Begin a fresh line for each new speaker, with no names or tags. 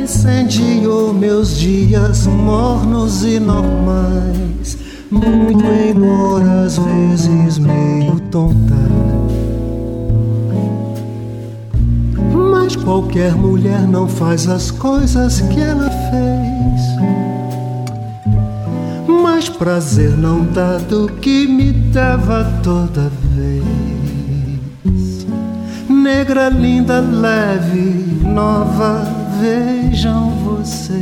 incendiou meus dias mornos e normais, muito embora às vezes meio tonta. Mas qualquer mulher não faz as coisas que ela fez. Mais prazer não dá do que me dava toda vez. Negra, linda, leve, nova, vejam vocês.